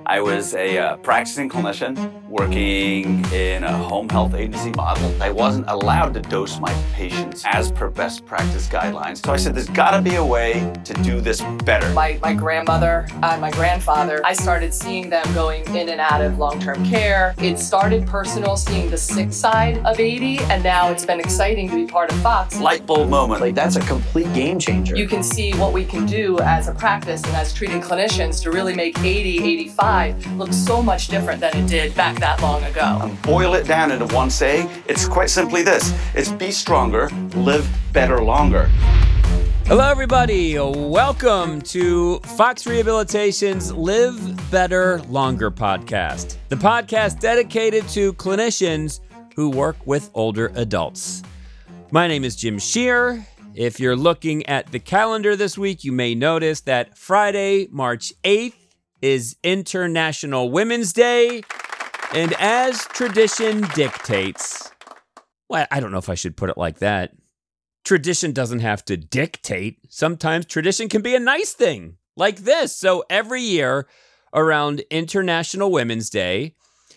I was a practicing clinician working in a home health agency model. I wasn't allowed to dose my patients as per best practice guidelines. So I said, there's gotta be a way to do this better. My grandmother and my grandfather, I started seeing them going in and out of long-term care. It started personal, seeing the sick side of 80, and now it's been exciting to be part of Fox. Light bulb moment. Like, that's a complete game changer. You can see what we can do as a practice and as treating clinicians to really make 80, 85 look so much different than it did back that long ago. And boil it down into one saying, it's quite simply this. It's be stronger, live better longer. Hello, everybody. Welcome to Fox Rehabilitation's Live Better Longer podcast, the podcast dedicated to clinicians who work with older adults. My name is Jim Scheer. If you're looking at the calendar this week, you may notice that Friday, March 8th is International Women's Day. And as tradition dictates, well, I don't know if I should put it like that. Tradition doesn't have to dictate. Sometimes tradition can be a nice thing, like this. So every year around International Women's Day,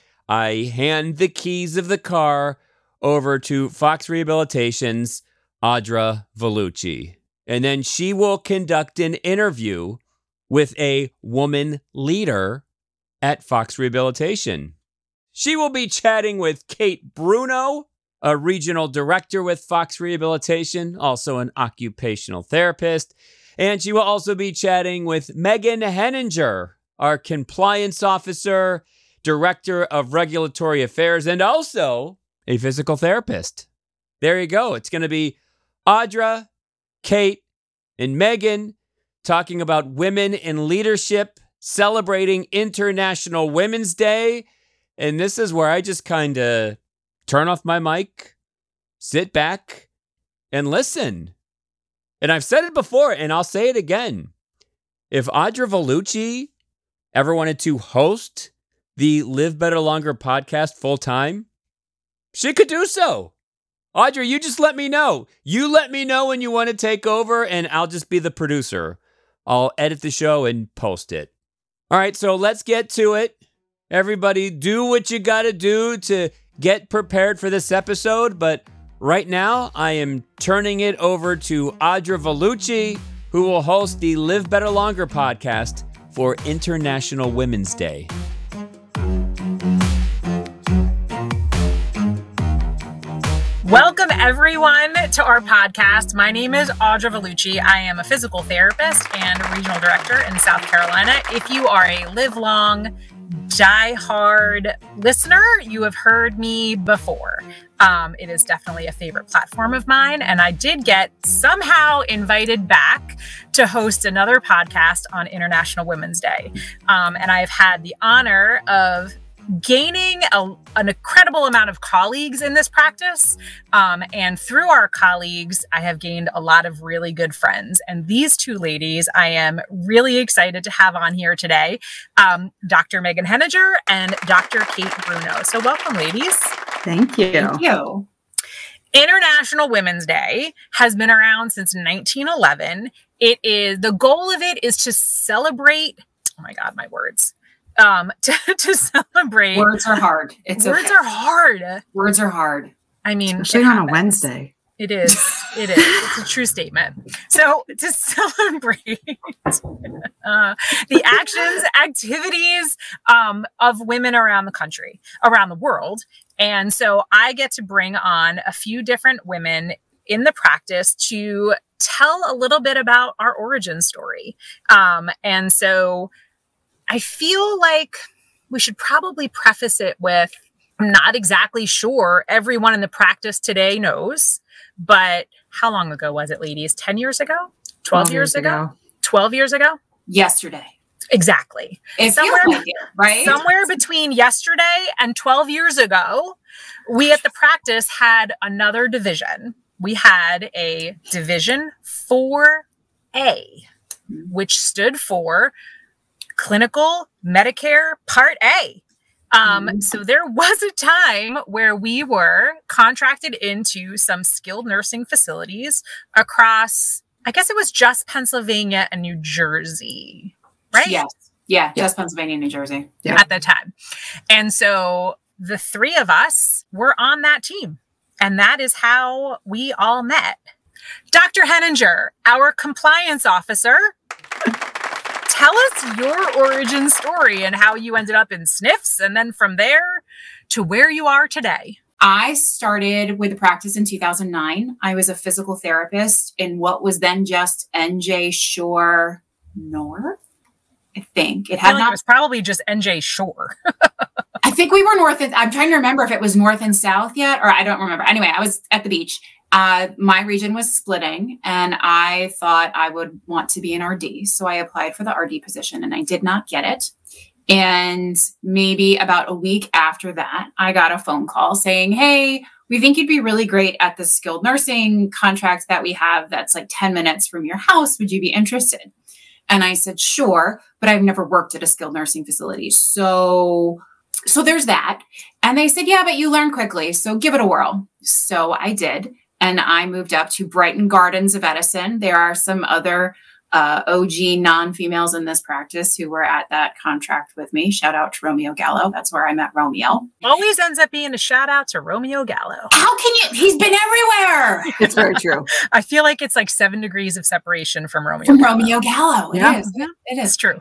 I hand the keys of the car over to Fox Rehabilitation's Audra Vellucci. And then she will conduct an interview with a woman leader at Fox Rehabilitation. She will be chatting with Kate Bruno, a regional director with Fox Rehabilitation, also an occupational therapist. And she will also be chatting with Megan Henninger, our compliance officer, director of regulatory affairs, and also a physical therapist. There you go. It's going to be Audra, Kate, and Megan talking about women in leadership, celebrating International Women's Day. And this is where I just kind of turn off my mic, sit back, and listen. And I've said it before, and I'll say it again. If Audra Vellucci ever wanted to host the Live Better Longer podcast full time, she could do so. Audra, you just let me know. You let me know when you want to take over, and I'll just be the producer. I'll edit the show and post it. All right, so let's get to it. Everybody, do what you got to do to get prepared for this episode. But right now, I am turning it over to Audra Vellucci, who will host the Live Better Longer podcast for International Women's Day. Welcome, everyone, to our podcast. My name is Audra Vellucci. I am a physical therapist and a regional director in South Carolina. If you are a live-long, die-hard listener, you have heard me before. It is definitely a favorite platform of mine, and I did get somehow invited back to host another podcast on International Women's Day. And I've had the honor of gaining an incredible amount of colleagues in this practice. And through our colleagues, I have gained a lot of really good friends. And these two ladies, I am really excited to have on here today, Dr. Megan Henninger and Dr. Kate Bruno. So welcome, ladies. Thank you. Thank you. International Women's Day has been around since 1911. The goal of it is to celebrate, oh my God, my words. To celebrate. Words are hard. Words are hard. Words are hard. I mean, especially on a Wednesday. It is. It's a true statement. So to celebrate the actions, activities of women around the country, around the world. And so I get to bring on a few different women in the practice to tell a little bit about our origin story. And so I feel like we should probably preface it with, I'm not exactly sure everyone in the practice today knows, but how long ago was it, ladies? 10 years ago? 12 years ago? 12 years ago? Yesterday. Exactly. Right? Somewhere between yesterday and 12 years ago, we at the practice had another division. We had a Division 4A, which stood for Clinical Medicare Part A. So there was a time where we were contracted into some skilled nursing facilities across, I guess it was just Pennsylvania and New Jersey, right? Yes. Yeah, just Pennsylvania, New Jersey. Yeah. At the time. And so the three of us were on that team. And that is how we all met. Dr. Henninger, our compliance officer, tell us your origin story and how you ended up in SNFs, and then from there to where you are today. I started with the practice in 2009. I was a physical therapist in what was then just NJ Shore North. I think it had it was probably just NJ Shore. I think we were north. I'm trying to remember if it was north and south yet, or I don't remember. Anyway, I was at the beach. My region was splitting, and I thought I would want to be an RD. So I applied for the RD position, and I did not get it. And maybe about a week after that, I got a phone call saying, hey, we think you'd be really great at the skilled nursing contract that we have that's like 10 minutes from your house. Would you be interested? And I said, sure, but I've never worked at a skilled nursing facility. So there's that. And they said, yeah, but you learn quickly. So give it a whirl. So I did. And I moved up to Brighton Gardens of Edison. There are some other OG non-females in this practice who were at that contract with me. Shout out to Romeo Gallo. That's where I met Romeo. Always ends up being a shout out to Romeo Gallo. How can you? He's been everywhere. It's very true. I feel like it's like 7 degrees of separation from Romeo. Romeo Gallo. Yeah. It is. It is true.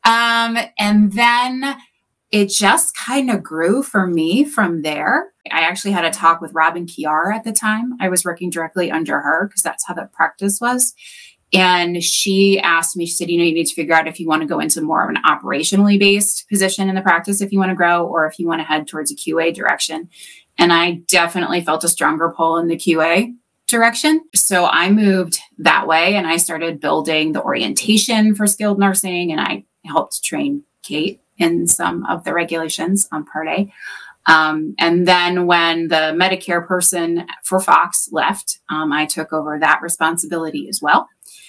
And then it just kind of grew for me from there. I actually had a talk with Robin Chiara at the time. I was working directly under her because that's how the practice was. And she asked me, she said, you need to figure out if you want to go into more of an operationally based position in the practice, if you want to grow, or if you want to head towards a QA direction. And I definitely felt a stronger pull in the QA direction. So I moved that way, and I started building the orientation for skilled nursing, and I helped train Kate in some of the regulations on Part A. And then when the Medicare person for Fox left, I took over that responsibility as well.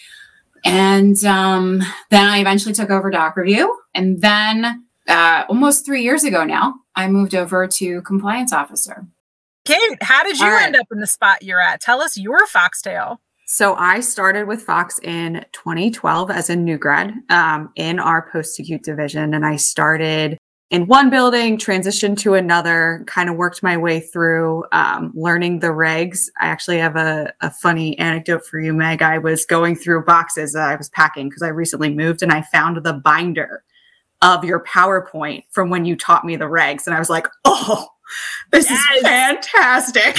And then I eventually took over Doc Review. And then almost 3 years ago now, I moved over to compliance officer. Kate, how did you end up in the spot you're at? Tell us your foxtail. So I started with Fox in 2012 as a new grad in our post-acute division. And I started in one building, transitioned to another, kind of worked my way through learning the regs. I actually have a funny anecdote for you, Meg. I was going through boxes that I was packing because I recently moved, and I found the binder of your PowerPoint from when you taught me the regs. And I was like, oh, this is fantastic.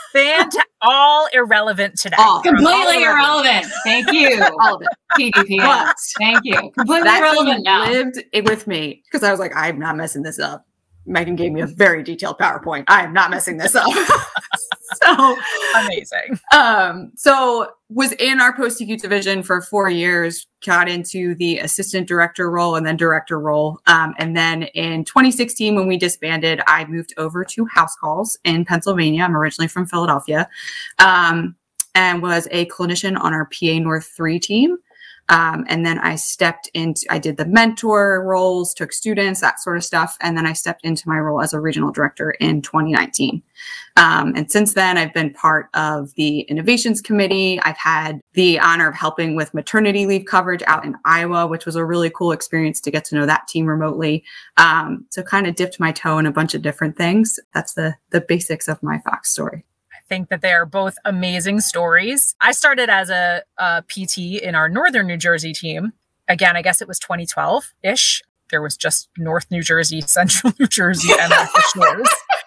All irrelevant today. Completely irrelevant. Thank you. All of it. PDPS. Thank you. Completely irrelevant now. Lived it with me because I was like, I'm not messing this up. Megan gave me a very detailed PowerPoint. I am not messing this up. So amazing. So was in our post-acute division for 4 years, got into the assistant director role and then director role. And then in 2016, when we disbanded, I moved over to House Calls in Pennsylvania. I'm originally from Philadelphia, and was a clinician on our PA North 3 team. And then I did the mentor roles, took students, that sort of stuff. And then I stepped into my role as a regional director in 2019. And since then, I've been part of the innovations committee. I've had the honor of helping with maternity leave coverage out in Iowa, which was a really cool experience to get to know that team remotely. So kind of dipped my toe in a bunch of different things. That's the basics of my Fox story. Think that they are both amazing stories. I started as a PT in our Northern New Jersey team. Again, I guess it was 2012-ish. There was just North New Jersey, Central New Jersey, and shores.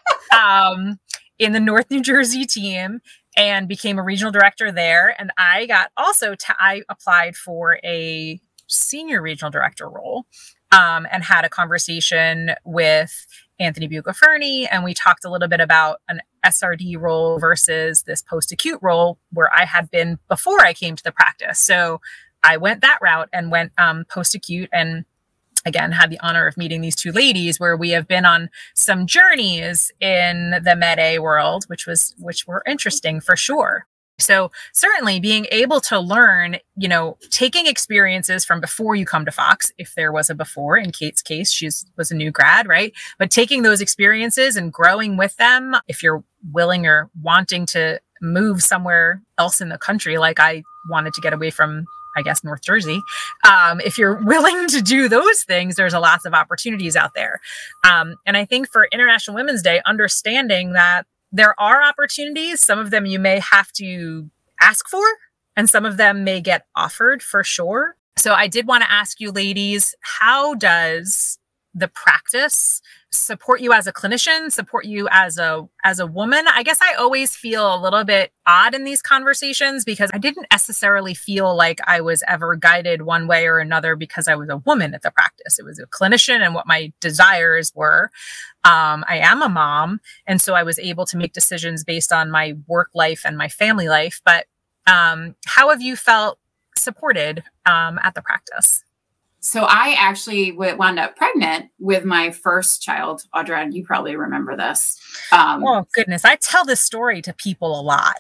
In the North New Jersey team, and became a regional director there. And I got I applied for a senior regional director role, and had a conversation with Anthony Buca-Fernie, and we talked a little bit about an SRD role versus this post-acute role where I had been before I came to the practice. So I went that route and went post-acute, and again, had the honor of meeting these two ladies where we have been on some journeys in the Med A world, which were interesting for sure. So certainly being able to learn, taking experiences from before you come to Fox, if there was a before. In Kate's case, she was a new grad, right? But taking those experiences and growing with them, if you're willing or wanting to move somewhere else in the country, like I wanted to get away from I guess, North Jersey. If you're willing to do those things, there's a lots of opportunities out there. And I think for International Women's Day, understanding that there are opportunities, some of them you may have to ask for, and some of them may get offered for sure. So I did want to ask you ladies, how does the practice support you as a clinician, support you as a woman? I guess I always feel a little bit odd in these conversations because I didn't necessarily feel like I was ever guided one way or another because I was a woman at the practice. It was a clinician and what my desires were. I am a mom, and so I was able to make decisions based on my work life and my family life. But how have you felt supported at the practice? So I actually wound up pregnant with my first child. Audra, you probably remember this. Oh, goodness. I tell this story to people a lot.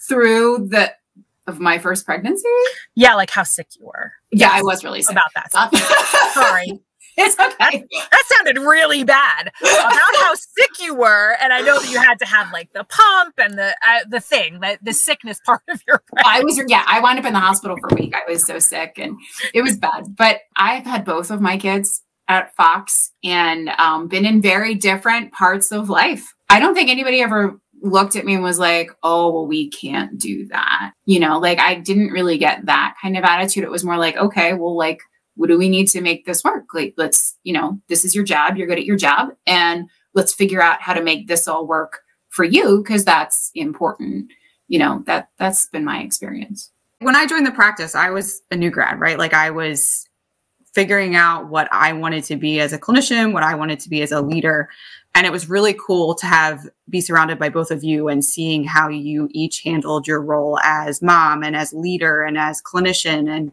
Of my first pregnancy? Yeah, like how sick you were. Yeah, I was really sick. About that. Sorry. It's okay. That sounded really bad about how sick you were. And I know that you had to have like the pump and the thing, the sickness part of your pregnancy. I wound up in the hospital for a week. I was so sick and it was bad. But I've had both of my kids at Fox and been in very different parts of life. I don't think anybody ever looked at me and was like, oh, well, we can't do that. Like I didn't really get that kind of attitude. It was more like, okay, well, like, what do we need to make this work? Like, let's, this is your job. You're good at your job. And let's figure out how to make this all work for you. Cause that's important. That's been my experience. When I joined the practice, I was a new grad, right? Like I was figuring out what I wanted to be as a clinician, what I wanted to be as a leader. And it was really cool to be surrounded by both of you and seeing how you each handled your role as mom and as leader and as clinician. And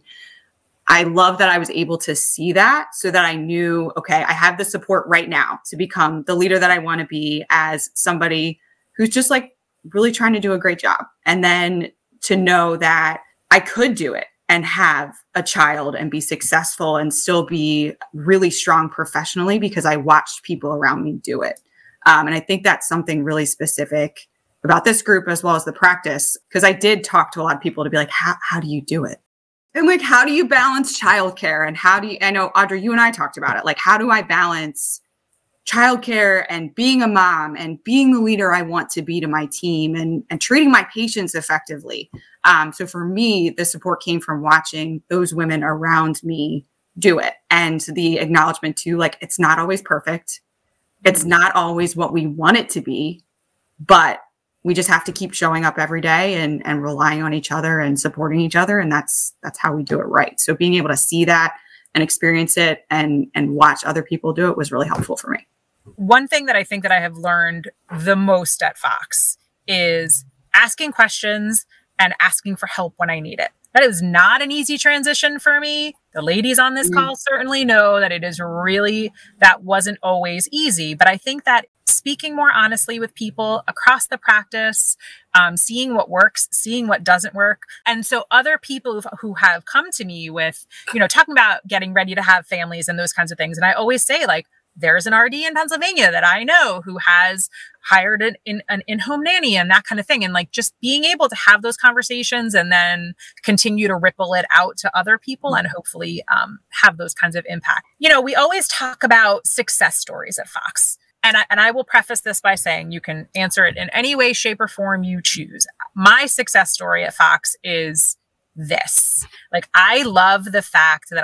I love that I was able to see that so that I knew, okay, I have the support right now to become the leader that I want to be as somebody who's just like really trying to do a great job. And then to know that I could do it and have a child and be successful and still be really strong professionally because I watched people around me do it. And I think that's something really specific about this group as well as the practice, because I did talk to a lot of people to be like, how do you do it? And like, how do you balance childcare? And I know, Audra, you and I talked about it. Like, how do I balance childcare and being a mom and being the leader I want to be to my team and treating my patients effectively? So for me, the support came from watching those women around me do it and the acknowledgement to like, it's not always perfect. It's not always what we want it to be, but we just have to keep showing up every day and relying on each other and supporting each other. And that's how we do it right. So being able to see that and experience it and watch other people do it was really helpful for me. One thing that I think that I have learned the most at Fox is asking questions and asking for help when I need it. That is not an easy transition for me. The ladies on this call certainly know that that wasn't always easy. But I think that speaking more honestly with people across the practice, seeing what works, seeing what doesn't work. And so other people who have come to me with, talking about getting ready to have families and those kinds of things. And I always say, like, there's an RD in Pennsylvania that I know who has hired an in-home nanny and that kind of thing. And like just being able to have those conversations and then continue to ripple it out to other people and hopefully have those kinds of impact. We always talk about success stories at Fox. And I will preface this by saying you can answer it in any way, shape, or form you choose. My success story at Fox is this. Like, I love the fact that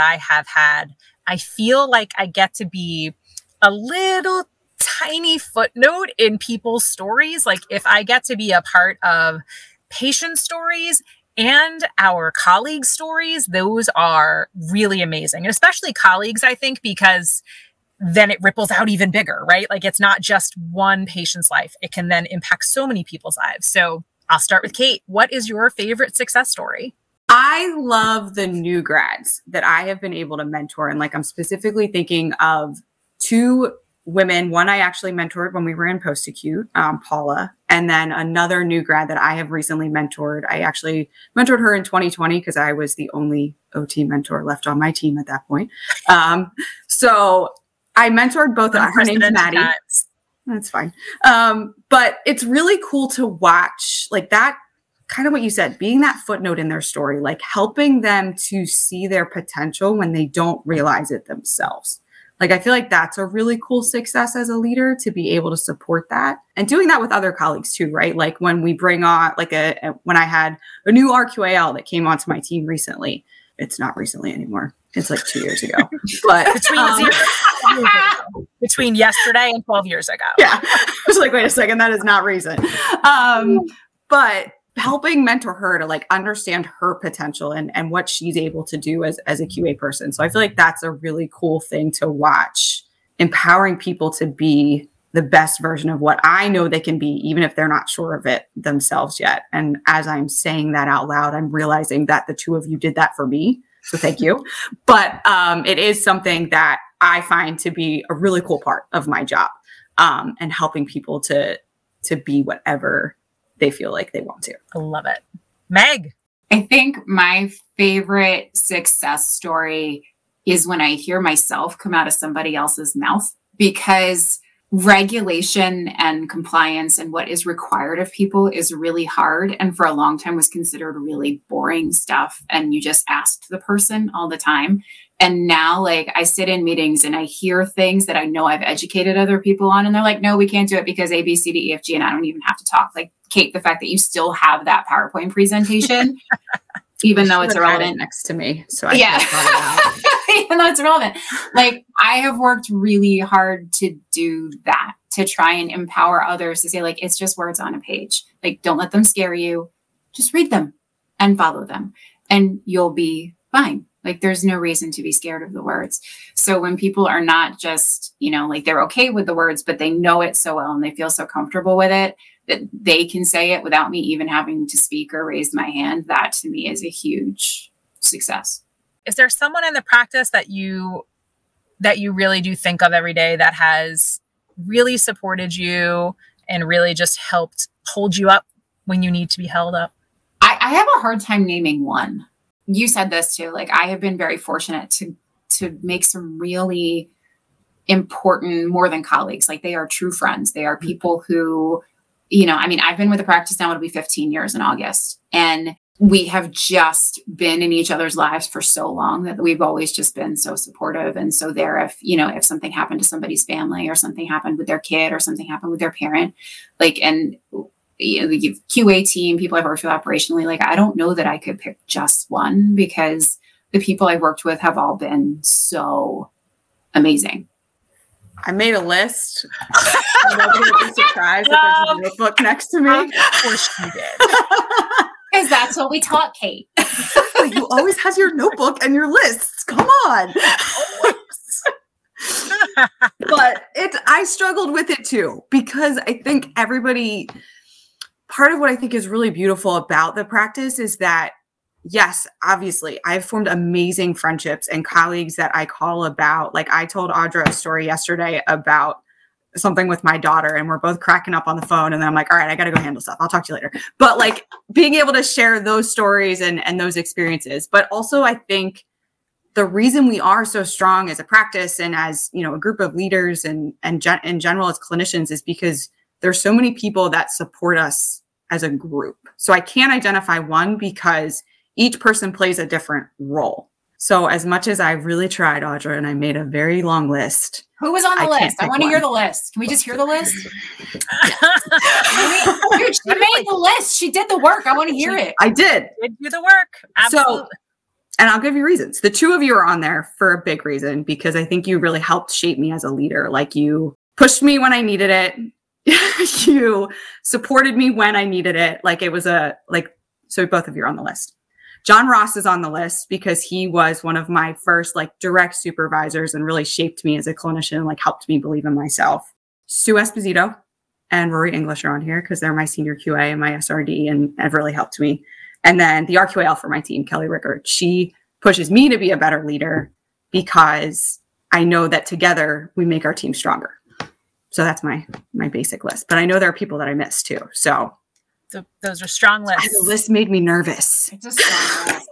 I feel like I get to be a little tiny footnote in people's stories. Like, if I get to be a part of patient stories and our colleagues' stories, those are really amazing. And especially colleagues, I think, because then it ripples out even bigger, right? Like, it's not just one patient's life. It can then impact so many people's lives. So I'll start with Kate. What is your favorite success story? I love the new grads that I have been able to mentor. And like, I'm specifically thinking of two women. One I actually mentored when we were in post-acute, Paula, and then another new grad that I have recently mentored. I actually mentored her in 2020 because I was the only OT mentor left on my team at that point. So I mentored both of them. Her name's Maddie. That's fine. But it's really cool to watch like that kind of what you said, being that footnote in their story, like helping them to see their potential when they don't realize it themselves. Like, I feel like that's a really cool success as a leader, to be able to support that and doing that with other colleagues too, right? Like when we bring on, like when I had a new RQAL that came onto my team recently, it's not recently anymore. It's like 2 years ago, but between yesterday and 12 years ago. Yeah. I was like, wait a second, that is not recent. But helping mentor her to like understand her potential and what she's able to do as a QA person. So I feel like that's a really cool thing to watch, empowering people to be the best version of what I know they can be, even if they're not sure of it themselves yet. And as I'm saying that out loud, I'm realizing that the two of you did that for me. So thank you. But it is something that I find to be a really cool part of my job, and helping people to be whatever they feel like they want to. I love it. Meg. I think my favorite success story is when I hear myself come out of somebody else's mouth, because regulation and compliance and what is required of people is really hard. And for a long time was considered really boring stuff. And you just asked the person all the time. And now, like, I sit in meetings and I hear things that I know I've educated other people on. And they're like, no, we can't do it because A, B, C, D, E, F, G, and I don't even have to talk. Like, Kate, the fact that you still have that PowerPoint presentation, even though it's irrelevant next to me. So I even though it's irrelevant. Like, I have worked really hard to do that, to try and empower others to say, like, it's just words on a page. Like, don't let them scare you. Just read them and follow them and you'll be fine. Like, there's no reason to be scared of the words. So when people are not just, like, they're okay with the words, but they know it so well and they feel so comfortable with it that they can say it without me even having to speak or raise my hand, that to me is a huge success. Is there someone in the practice that you really do think of every day that has really supported you and really just helped hold you up when you need to be held up? I have a hard time naming one. You said this too. Like, I have been very fortunate to make some really important, more than colleagues. Like, they are true friends. They are people who, I've been with the practice now, it'll be 15 years in August. And we have just been in each other's lives for so long that we've always just been so supportive and so there if something happened to somebody's family or something happened with their kid or something happened with their parent, like, and the QA team, people I've worked with operationally, like, I don't know that I could pick just one, because the people I've worked with have all been so amazing. I made a list. Nobody would be surprised that there's a notebook next to me. Of course you did. Because that's what we taught Kate. You always have your notebook and your lists. Come on. But I struggled with it too, because I think part of what I think is really beautiful about the practice is that, yes, obviously, I've formed amazing friendships and colleagues that I call about. Like, I told Audra a story yesterday about something with my daughter, and we're both cracking up on the phone. And then I'm like, all right, I got to go handle stuff. I'll talk to you later. But like, being able to share those stories and those experiences. But also, I think the reason we are so strong as a practice and as, a group of leaders and in general as clinicians is because there's so many people that support us as a group. So I can't identify one, because each person plays a different role. So as much as I really tried, Audra, and I made a very long list. Who was on the list? I want to hear the list. Can we just hear the list? Dude, she made the list. She did the work. I want to hear it. I did. Did do the work. Absolutely. So, and I'll give you reasons. The two of you are on there for a big reason, because I think you really helped shape me as a leader. Like, you pushed me when I needed it. You supported me when I needed it. Like, it was so both of you are on the list. John Ross is on the list because he was one of my first direct supervisors and really shaped me as a clinician, and helped me believe in myself. Sue Esposito and Rory English are on here because they're my senior QA and my SRD and have really helped me. And then the RQAL for my team, Kelly Rickard, she pushes me to be a better leader because I know that together we make our team stronger. So that's my basic list. But I know there are people that I miss too. So those are strong lists. The list made me nervous. It's a strong list.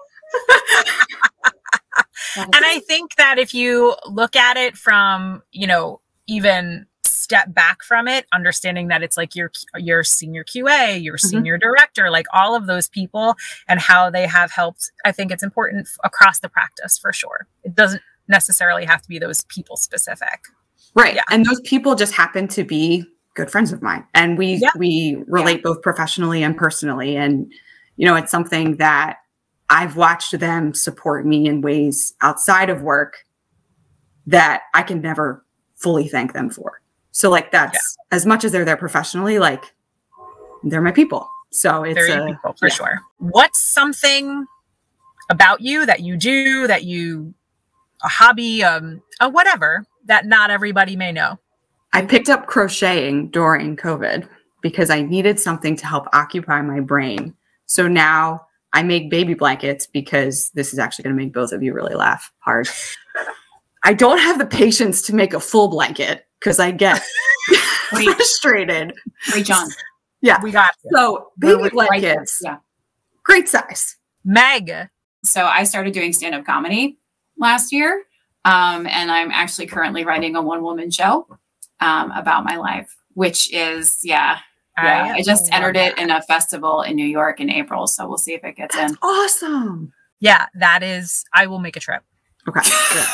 And I think that if you look at it from, even step back from it, understanding that it's like your senior QA, your senior director, like all of those people and how they have helped. I think it's important across the practice for sure. It doesn't necessarily have to be those people specific. Right. Yeah. And those people just happen to be good friends of mine. And we relate both professionally and personally. And, you know, it's something that I've watched them support me in ways outside of work that I can never fully thank them for. So like that's as much as they're there professionally, like they're my people. So it's they're your people for sure. What's something about you that you do, that you, a hobby, whatever, that not everybody may know? I picked up crocheting during COVID because I needed something to help occupy my brain. So now I make baby blankets because this is actually going to make both of you really laugh hard. I don't have the patience to make a full blanket because I get frustrated. Wait, John. Yeah. We got you. So baby blankets, great size. Meg. So I started doing stand-up comedy last year. And I'm actually currently writing a one-woman show about my life, which is, I just entered it in a festival in New York in April. So we'll see if it gets in. Awesome. Yeah, that is, I will make a trip. Okay. Good.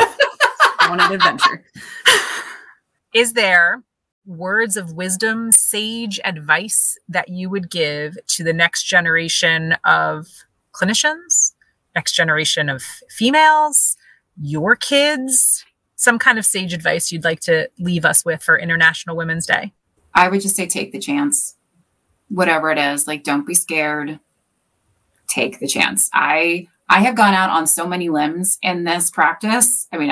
I want an adventure. Is there words of wisdom, sage advice that you would give to the next generation of clinicians, next generation of females, your kids, some kind of sage advice you'd like to leave us with for International Women's Day? I would just say, take the chance, whatever it is. Like, don't be scared. Take the chance. I have gone out on so many limbs in this practice. I mean,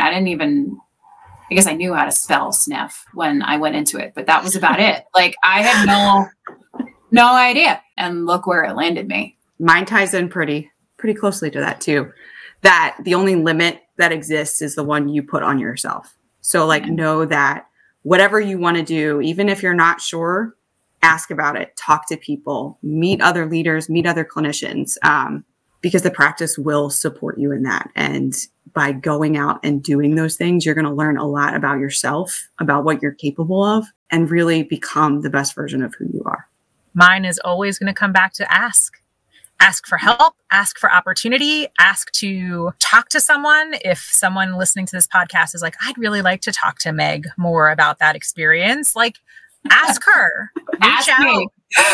I guess I knew how to spell sniff when I went into it, but that was about it. Like, I had no idea. And look where it landed me. Mine ties in pretty closely to that too. That the only limit that exists is the one you put on yourself. So like, know that whatever you want to do, even if you're not sure, ask about it, talk to people, meet other leaders, meet other clinicians, because the practice will support you in that. And by going out and doing those things, you're going to learn a lot about yourself, about what you're capable of, and really become the best version of who you are. Mine is always going to come back to ask. Ask for help, ask for opportunity, ask to talk to someone. If someone listening to this podcast is like, I'd really like to talk to Meg more about that experience, like, ask her. Reach out.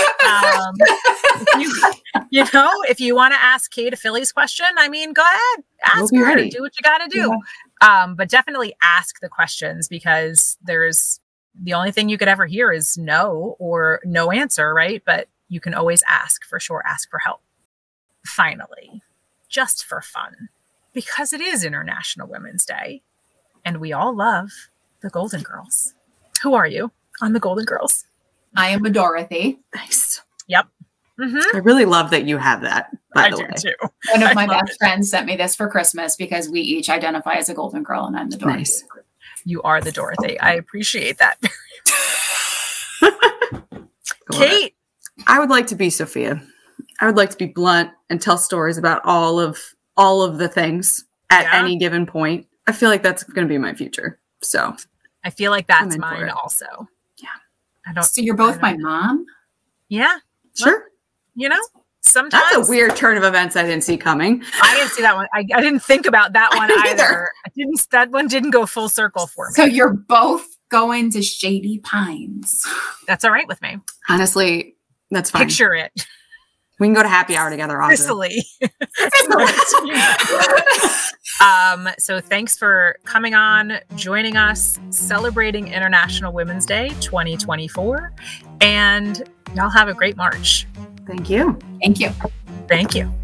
If you want to ask Kate a Phillies question, I mean, go ahead, ask her. Ready. Do what you got to do. Yeah. But definitely ask the questions, because the only thing you could ever hear is no or no answer, right? But you can always ask for sure. Ask for help. Finally, just for fun, because it is International Women's Day and we all love the Golden Girls. Who are you on the Golden Girls? I am a Dorothy. Nice. Yep. Mm-hmm. I really love that you have that, by the way. Too. One of my best friends sent me this for Christmas because we each identify as a Golden Girl, and I'm the Dorothy. Nice. You are the Dorothy. I appreciate that. Kate. I would like to be Sophia. I would like to be blunt and tell stories about all of the things at any given point. I feel like that's going to be my future. So I feel like that's mine also. Yeah. So you're both my mom? Yeah. Sure. Well, sometimes that's a weird turn of events I didn't see coming. I didn't see that one. I didn't think about that one either. That one didn't go full circle for me. So you're both going to Shady Pines. That's all right with me. Honestly, that's fine. Picture it. We can go to happy hour together. Sicily. So thanks for coming on, joining us, celebrating International Women's Day 2024. And y'all have a great March. Thank you. Thank you. Thank you.